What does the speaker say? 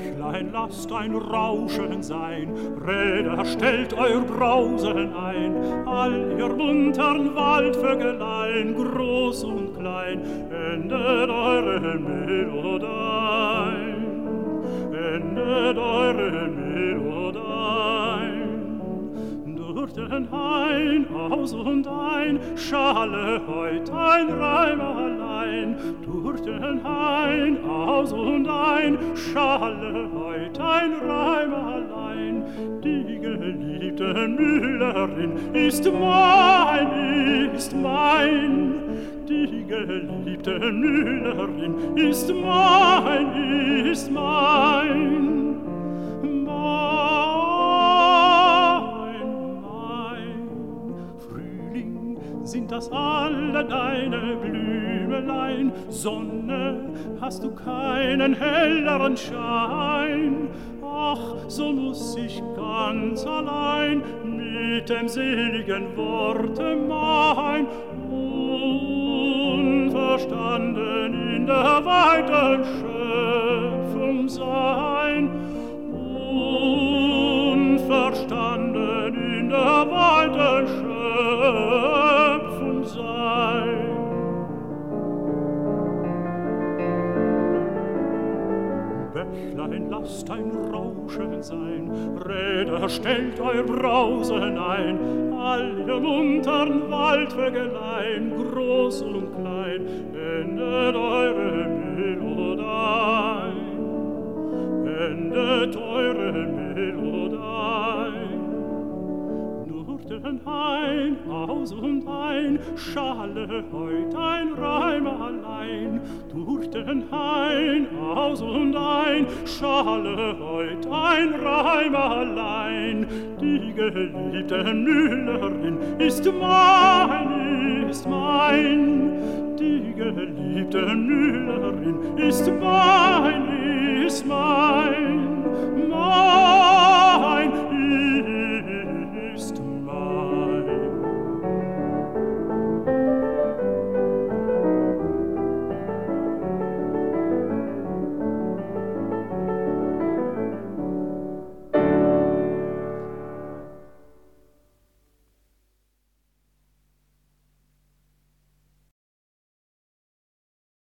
Bächlein, lasst ein Rauschen sein, Räder, stellt euer Brausen ein, all ihr muntern Waldvögelein, groß und klein, endet eure Melodein, endet eure Melodein. Durch den Hain, aus und ein, schale heut ein Reim allein. Durch den Hain, aus und ein, schale heut ein Reim allein. Die geliebte Müllerin ist mein, ist mein. Die geliebte Müllerin ist mein, ist mein. Sind das alle deine Blümelein? Sonne, hast du keinen helleren Schein? Ach, so muss ich ganz allein mit dem seligen Worte mein, unverstanden in der weiten Schöpfung sein, unverstanden in der weiten Schöpfung sein. Bächlein, lasst ein Rauschen sein, Räder, stellt euer Brausen ein, all ihr muntern Waldvögelein, groß und klein, endet eure Melodein, endet eure Melodein. Den Hain, aus und ein, schale heut ein Reim allein. Durch den Hain, aus und ein, schale heut ein Reim allein. Die geliebte Müllerin ist mein, ist mein. Die geliebte Müllerin ist mein,